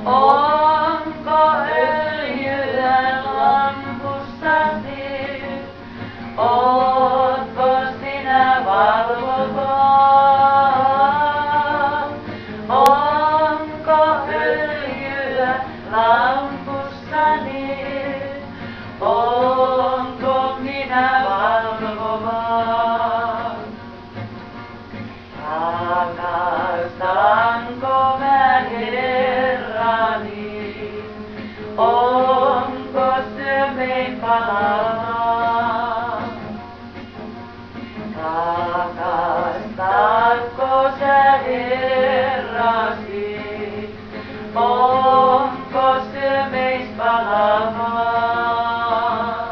Onko öljyä lampussasi? Ootko sinä valvokaa? Onko öljyä lampussani? Onko minä valvokaa? Rakastanko mä Herrani? Onko sydämeni palavaa? Rakastatko sä Herrasi? Onko sydämeni palavaa?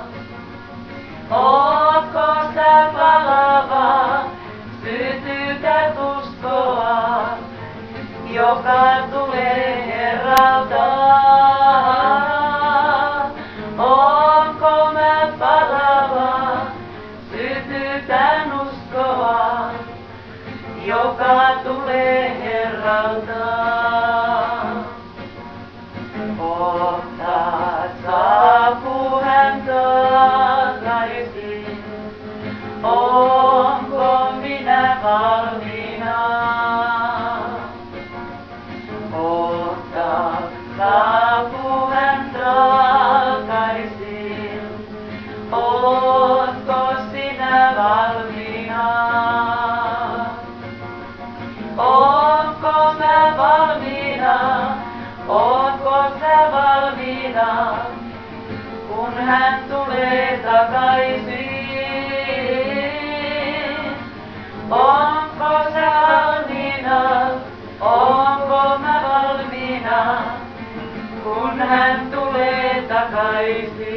Ootko sä palava? Sytytät uskoa, joka tulee Herralta. Onko mä palava? Sytytän uskoa, joka tulee Herralta. Kohta saapuu hän takaisin. Onko minä valmiina? Kohta saapuu hän takaisin. Ootko sinä valmiina? Onko mä valmiina? Ootko sä valmiina? Kun hän tulee takaisin. Onko sä valmiina? Onko mä valmiina? Kun hän tulee takaisin.